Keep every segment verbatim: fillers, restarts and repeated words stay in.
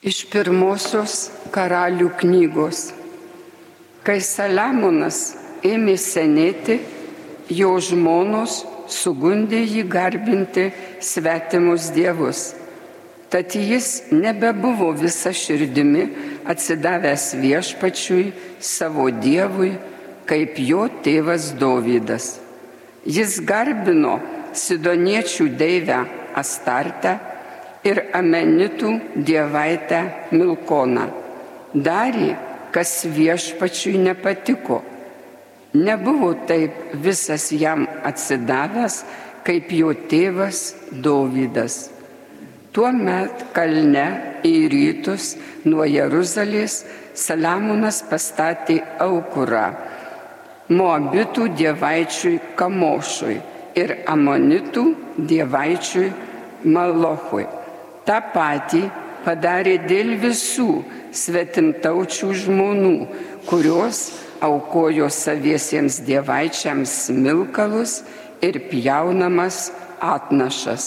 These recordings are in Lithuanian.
Iš pirmosios karalių knygos. Kai Saliamonas ėmė senėti, jo žmonos sugundė jį garbinti svetimus dievus. Tad jis nebebuvo visa širdimi atsidavęs viešpačiui, savo dievui, kaip jo tėvas Dovydas. Jis garbino sidoniečių deivę Astartę ir amenitų dievaitę Milkoną. Darė, kas viešpačiui nepatiko. Nebuvo taip visas jam atsidavęs, kaip jo tėvas Dovydas. Tuomet kalne į rytus nuo Jeruzalės Saliamonas pastatė aukurą Moabitų dievaičiui Kamošui ir Amonitų dievaičiui Malochui. Ta patį padarė dėl visų svetimtaučių žmonų, kurios aukojo saviesiems dievaičiams smilkalus ir pjaunamas atnašas.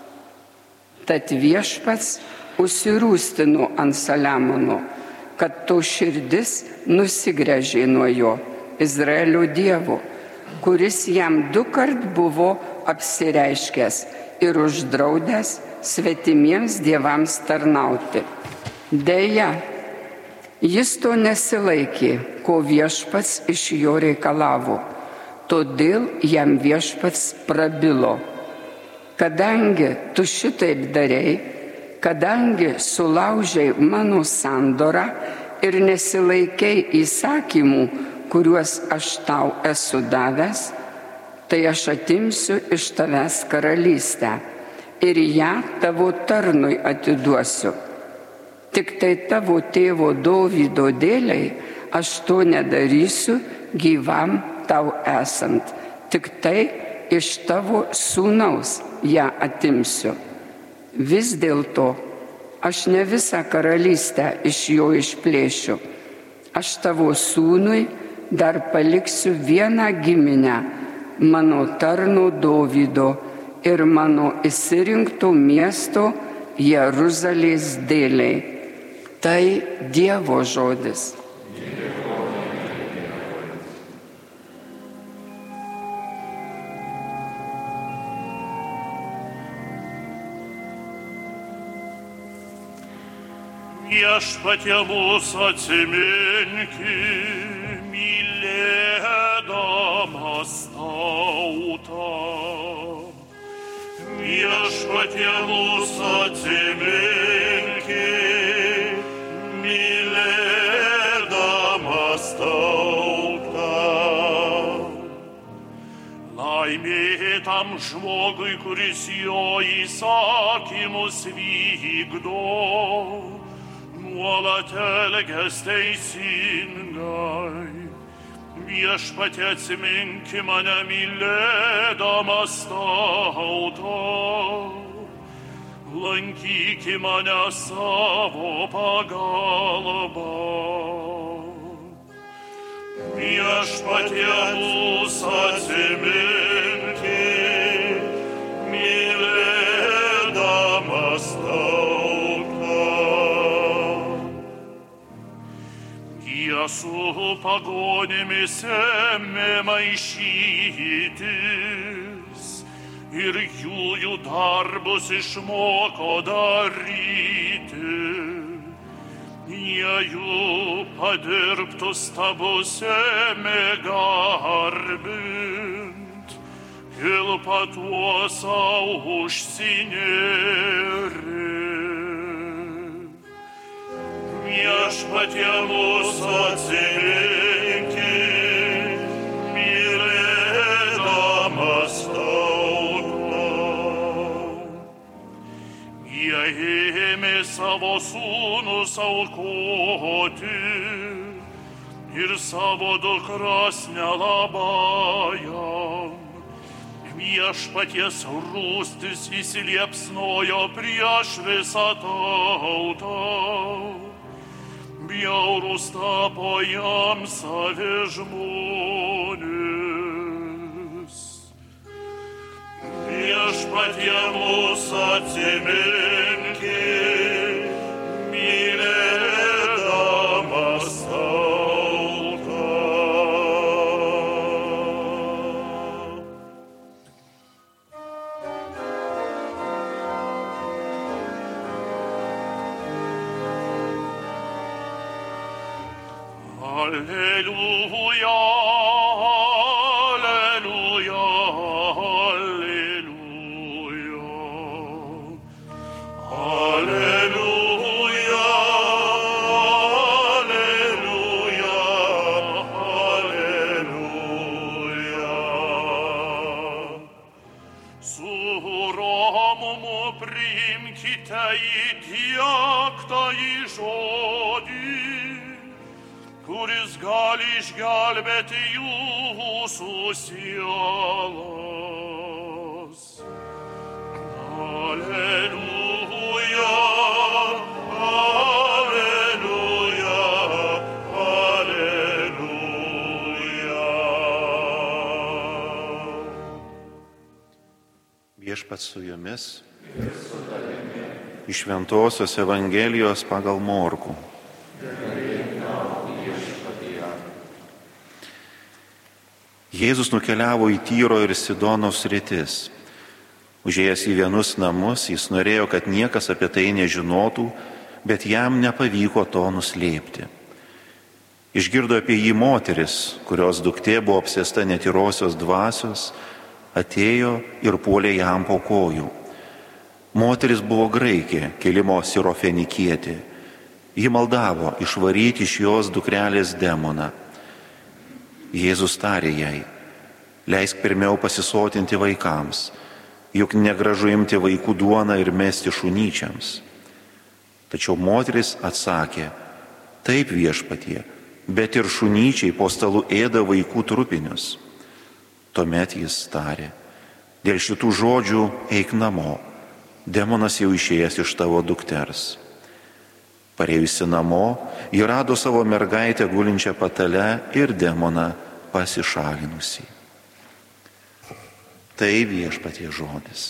Tad viešpats užsirūstino ant Saliamono, kad to širdis nusigręžė nuo jo, Izraelio dievo, kuris jam dukart buvo apsireiškęs ir uždraudęs svetimiems dievams tarnauti. Deja, jis to nesilaikė, ko viešpats iš jo reikalavo, todėl jam viešpats prabilo. Kadangi tu šitaip darei, kadangi sulaužei mano sandorą ir nesilaikei įsakymų, kuriuos aš tau esu davęs, tai aš atimsiu iš tavęs karalystę ir ją tavo tarnui atiduosiu. Tik tai tavo tėvo Dovydo dėliai aš to nedarysiu gyvam tau esant, tik tai iš tavo sūnaus ją atimsiu. Vis dėlto aš ne visą karalystę iš jo išplėšiu. Aš tavo sūnui dar paliksiu vieną giminę, mano tarno Dovydo ir mano išsirinkto miesto Jeruzalės dėliai. Tai Dievo žodis. Viešpatie mūsų atsiminki, mylėdamas tautą. Viešpatie mūsų atsiminki, mylėdamas tautą. Laimė tam žmogui, kuris jo įsakymus vykdo, nuolat elgias teisingai. Viešpatie atsiminki mane mylėdamas tautą, lankyki mane savo pagalba. Viešpatie mūsų atsiminki, mylėdamas tautą. Jie su pagonimis ėmė maišytis ir jų jų darbus išmoko daryti. Jie jų padirbtus stabus ėmė garbint, kilpą tuo sau užsinėrė. Viešpatie mūsų atsiminki, mylėdamas tautą. Jie ėmė savo sūnus aukoti ir savo dukras nelabajam. Viešpaties rūstis įsiliepsnojo prieš visą tautą. Bjaurūs tapo jam savi žmonės. Viešpatie mūsų atsiminki, mylėdamas Alleluja, alleluja, alleluja. Alleluja, alleluja, alleluja. Su romumu priimkite įdiektą į žodį, kuris gali išgelbėti jūsų sielas. Alleluja, alleluja, alleluja. Viešpats su jumis. Iš Šventosios Evangelijos pagal Morkų. Jėzus nukeliavo į Tyro ir Sidonos sritis. Užėjęs į vienus namus, jis norėjo, kad niekas apie tai nežinotų, bet jam nepavyko to nuslėpti. Išgirdo apie jį moteris, kurios duktė buvo apsėsta netyrosios dvasios, atėjo ir puolė jam po kojų. Moteris buvo graikė, kilimo sirofenikietė. Ji maldavo išvaryti iš jos dukrelės demoną. Jėzus tarė jai: leisk pirmiau pasisotinti vaikams, juk negražu imti vaikų duoną ir mesti šunyčiams. Tačiau moteris atsakė: taip, viešpatie, bet ir šunyčiai po stalu ėda vaikų trupinius. Tuomet jis tarė: dėl šitų žodžių eik namo, demonas jau išėjęs iš tavo dukters. Parėjusi namo, ji rado savo mergaitę gulinčią patale ir demoną pasišalinusi. Tai viešpatie žodis.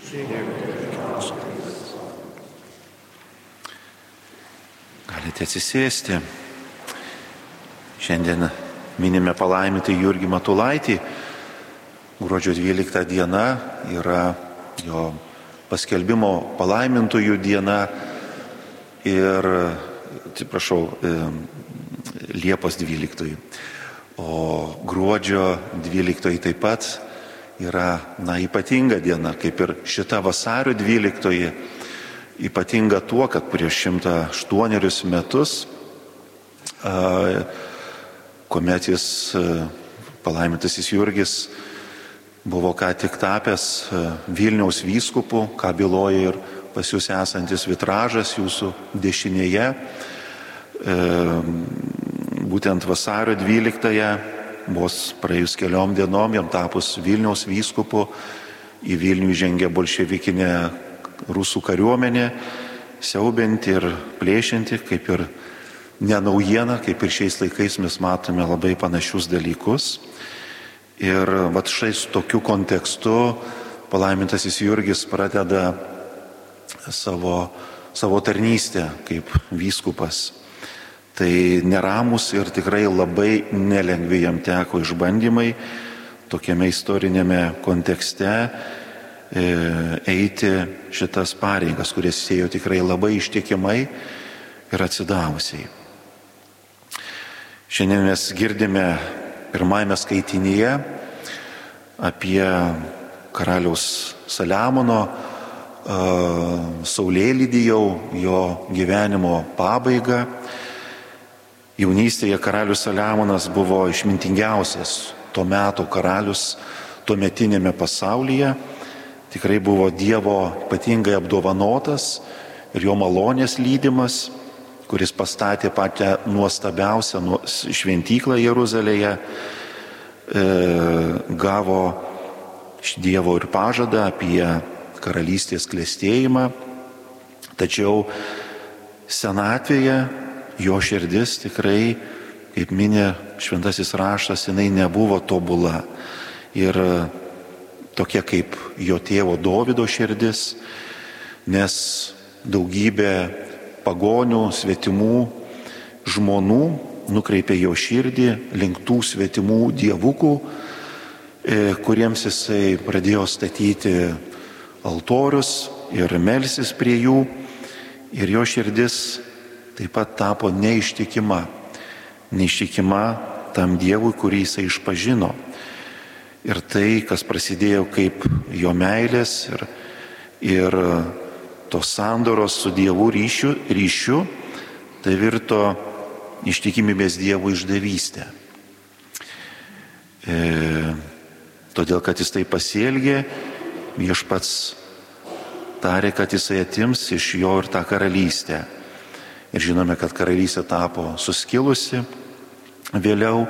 Galite atsisėsti. Šiandien minime palaimintąjį Jurgį Matulaitį. Gruodžio dvylikta diena yra jo paskelbimo palaimintųjų diena ir, atsiprašau, Liepos dvyliktoji. O gruodžio dvyliktoji taip pat yra, na, ypatinga diena, kaip ir šita vasario dvyliktoji, ypatinga tuo, kad prieš šimtą aštuonerius metus, kuomet jis, palaimintasis Jurgis, buvo ką tik tapęs Vilniaus vyskupu, ką byloja ir pas jūs esantis vitražas jūsų dešinėje. Būtent vasario dvyliktąją, vos praėjus keliom dienom, jam tapus Vilniaus vyskupu, į Vilnių žengė bolševikinė rusų kariuomenė, siaubianti ir plėšianti, kaip ir ne naujiena, kaip ir šiais laikais mes matome labai panašius dalykus. Ir vat štai su tokiu kontekstu palaimintasis Jurgis pradeda savo, savo tarnystę kaip vyskupas. Tai neramus ir tikrai labai nelengvi jam teko išbandymai tokiame istorinėme kontekste eiti šitas pareigas, kurias ėjo tikrai labai ištikimai ir atsidavusiai. Šiandien mes girdime pirmajame skaitinyje apie karaliaus Saliamono saulėlydį, jau jo gyvenimo pabaigą. Jaunystėje karalius Saliamonas buvo išmintingiausias to meto karalius tuometinėme pasaulyje. Tikrai buvo Dievo ypatingai apdovanotas ir jo malonės lydimas, kuris pastatė patį nuostabiausią šventyklą Jeruzalėje, gavo iš Dievo ir pažadą apie karalystės klestėjimą. Tačiau senatvėje jo širdis tikrai, kaip minė šventasis raštas, jinai nebuvo tobula. Ir tokia kaip jo tėvo Dovydo širdis, nes daugybė pagonių, svetimų žmonų nukreipė jo širdį link tų svetimų dievukų, kuriems jisai pradėjo statyti altorius ir melsis prie jų. Ir jo širdis taip pat tapo neištikima. neištikima tam Dievui, kurį jisai išpažino. Ir tai, kas prasidėjo kaip jo meilės ir, ir tos sandoros su Dievu ryšiu, ryšiu, tai virto ištikimybės Dievui išdavystė. E, todėl, kad jis tai pasielgė, Viešpats tarė, kad jisai atims iš jo ir tą karalystę. Ir žinome, kad karalystė tapo suskilusi vėliau.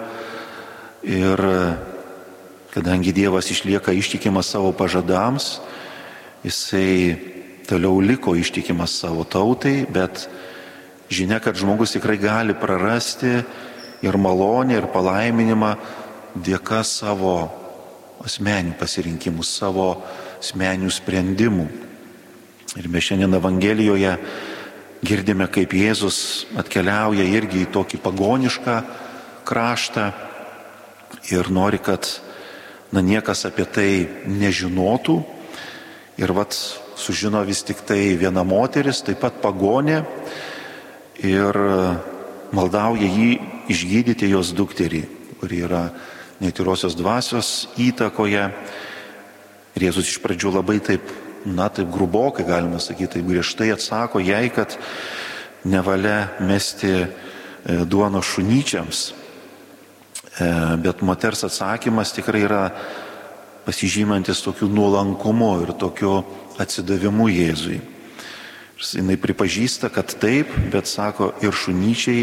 Ir kadangi Dievas išlieka ištikimas savo pažadams, jisai toliau liko ištikimas savo tautai, bet žinia, kad žmogus tikrai gali prarasti ir malonę, ir palaiminimą dėka savo asmeninių pasirinkimų, savo asmeninių sprendimų. Ir mes šiandien Evangelijoje girdime, kaip Jėzus atkeliauja irgi į tokį pagonišką kraštą ir nori, kad na, niekas apie tai nežinotų. Ir vat sužino vis tik tai viena moteris, taip pat pagonė, ir maldauja jį išgydyti jos dukterį, kuri yra netyrosios dvasios įtakoje. Ir Jėzus iš pradžių labai taip, na taip grubokai, galima sakyti, taip griežtai atsako jai, kad nevalia mesti duonos šunyčiams. Bet moters atsakymas tikrai yra pasižymantis tokiu nuolankumu ir tokiu atsidavimu Jėzui. Jis pripažįsta, kad taip, bet sako, ir šunyčiai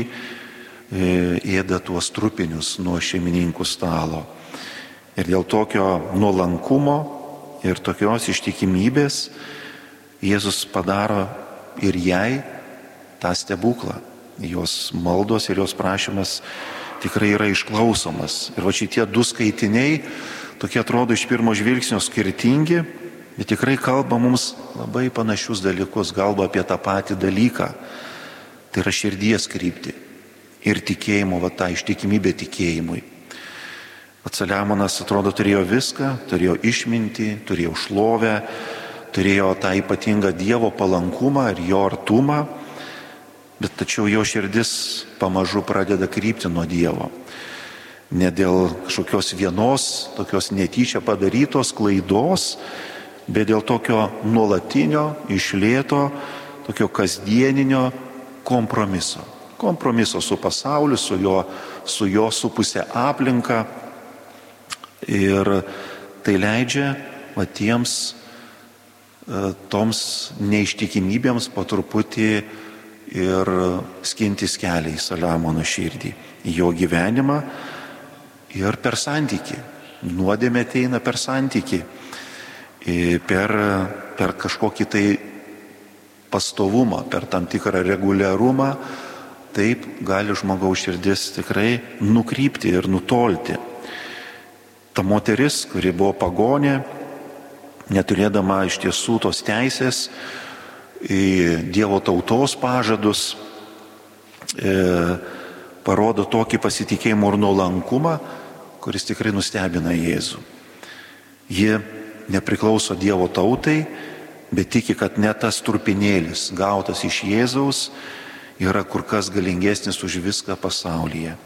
ėda tuos trupinius nuo šeimininkų stalo. Ir dėl tokio nuolankumo ir tokios ištikimybės Jėzus padaro ir jai tą stebuklą. Jos maldos ir jos prašymas tikrai yra išklausomas. Ir va šitie du skaitiniai, tokie atrodo iš pirmo žvilgsnio skirtingi, bet tikrai kalba mums labai panašius dalykus, kalba apie tą patį dalyką. Tai yra širdies kryptį ir tikėjimo, va tą ištikimybę tikėjimui. Saliamonas atrodo turėjo viską, turėjo išmintį, turėjo šlovę, turėjo tą ypatingą Dievo palankumą ir jo artumą, bet tačiau jo širdis pamažu pradeda krypti nuo Dievo. Ne dėl kažkokios vienos, tokios netyčia padarytos klaidos, bet dėl tokio nuolatinio, išlėto, tokio kasdieninio kompromiso. Kompromiso su pasauliu, su jo, su jo supusė aplinka. Ir tai leidžia va, tiems, toms neištikimybėms po truputį ir skintis kelią į Saliamono širdį, į jo gyvenimą ir per santykį. Nuodėmė ateina per santykį, per, per kažkokį tai pastovumą, per tam tikrą reguliarumą. Taip gali žmogaus širdis tikrai nukrypti ir nutolti. Ta moteris, kuri buvo pagonė, neturėdama iš tiesų tos teisės į Dievo tautos pažadus, e, parodo tokį pasitikėjimą ir nuolankumą, kuris tikrai nustebina Jėzų. Ji nepriklauso Dievo tautai, bet tiki, kad net tas trupinėlis gautas iš Jėzaus yra kur kas galingesnis už viską pasaulyje.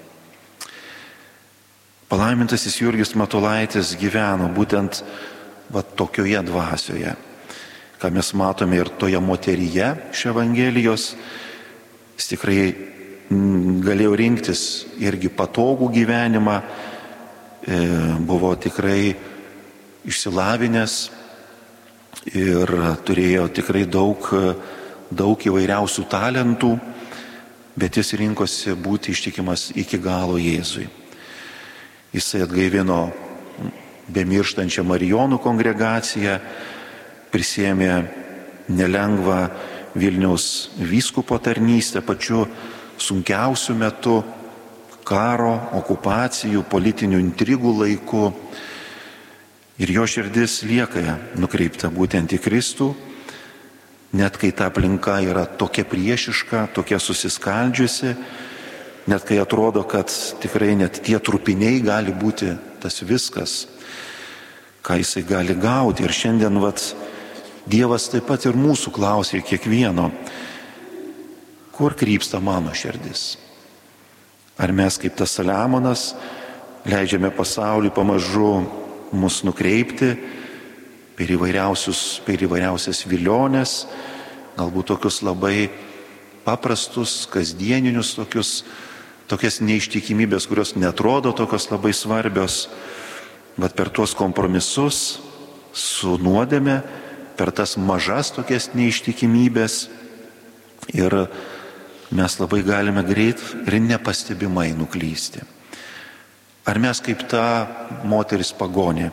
Palaimintasis Jurgis Matulaitis gyveno būtent va, tokioje dvasioje, ką mes matome ir toje moteryje iš Evangelijos. Jis tikrai galėjo rinktis irgi patogų gyvenimą, e, buvo tikrai išsilavinęs ir turėjo tikrai daug, daug įvairiausių talentų, bet jis rinkosi būti ištikimas iki galo Jėzui. Jisai atgaivino bemirštančią Marijonų kongregaciją, prisėmė nelengvą Vilniaus vyskupo tarnystę pačiu sunkiausiu metu, karo, okupacijų, politinių intrigų laiku. Ir jo širdis lieka nukreipta būtent į Kristų, net kai ta aplinka yra tokia priešiška, tokia susiskaldžiusi, net kai atrodo, kad tikrai net tie trupiniai gali būti tas viskas, ką jisai gali gauti. Ir šiandien vat, Dievas taip pat ir mūsų klausia, ir kiekvieno, kur krypsta mano širdis. Ar mes kaip tas Saliamonas leidžiame pasauliui pamažu mus nukreipti per įvairiausius, per įvairiausias vilionės, galbūt tokius labai paprastus, kasdieninius tokius, tokias neištikimybės, kurios netrodo tokios labai svarbios, bet per tuos kompromisus su nuodėme, per tas mažas tokias neištikimybės ir mes labai galime greit ir nepastebimai nuklysti. Ar mes kaip ta moteris pagonė,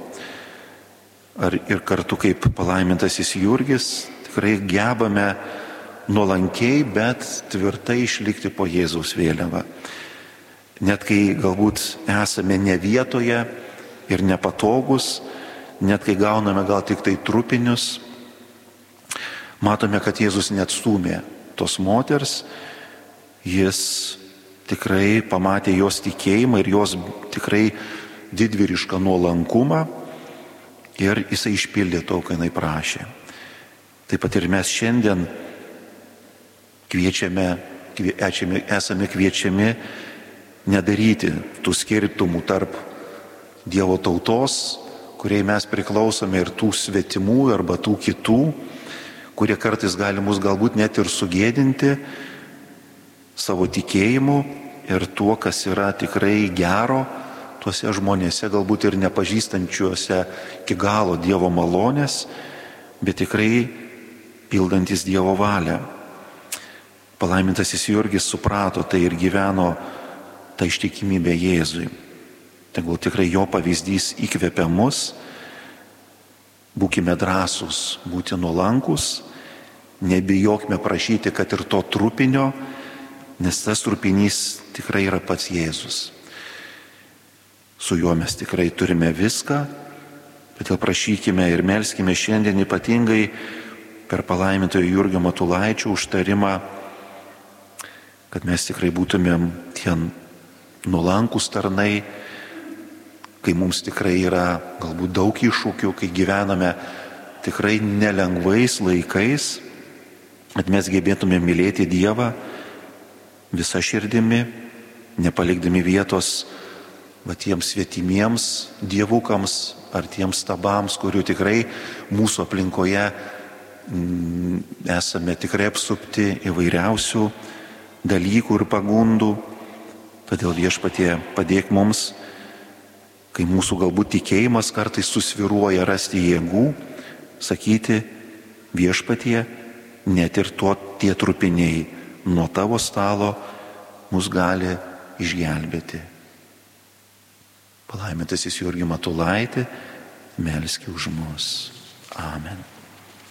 ar ir kartu kaip palaimintasis Jurgis tikrai gebame nuolankiai, bet tvirtai išlikti po Jėzaus vėliava. Net kai galbūt esame ne vietoje ir nepatogus, net kai gauname gal tik tai trupinius, matome, kad Jėzus neatstūmė tos moters, jis tikrai pamatė jos tikėjimą ir jos tikrai didvyrišką nuolankumą ir jisai išpildė to, ką jinai prašė. Taip pat ir mes šiandien kviečiame, kviečiame, esame kviečiami nedaryti tų skirtumų tarp Dievo tautos, kuriai mes priklausome, ir tų svetimų arba tų kitų, kurie kartais gali mus galbūt net ir sugėdinti savo tikėjimu ir tuo, kas yra tikrai gero tuose žmonėse, galbūt ir nepažįstančiuose iki galo Dievo malonės, bet tikrai pildantis Dievo valią. Palaimintasis Jurgis suprato tai ir gyveno tą ištikimybę Jėzui. Tegul tikrai jo pavyzdys įkvepia mus, būkime drąsūs, būti nuolankus, nebijokime prašyti, kad ir to trupinio, nes tas trupinys tikrai yra pats Jėzus. Su juo mes tikrai turime viską, todėl prašykime ir melskime šiandien ypatingai per palaimintojo Jurgio Matulaičio užtarimą, kad mes tikrai būtumėm tie nuolankus tarnai, kai mums tikrai yra galbūt daug iššūkių, kai gyvename tikrai nelengvais laikais, kad mes gebėtume mylėti Dievą visą širdimi, nepalikdami vietos va, tiems svetimiems dievukams ar tiems stabams, kurių tikrai mūsų aplinkoje m, esame tikrai apsupti įvairiausių dalykų ir pagundų. Todėl Viešpatie padėk mums, kai mūsų galbūt tikėjimas kartais susviruoja, rasti jėgų, sakyti Viešpatie, net ir tuo tie trupiniai nuo tavo stalo mus gali išgelbėti. Palaimintasis Jurgį Matulaitį, melski už mus. Amen.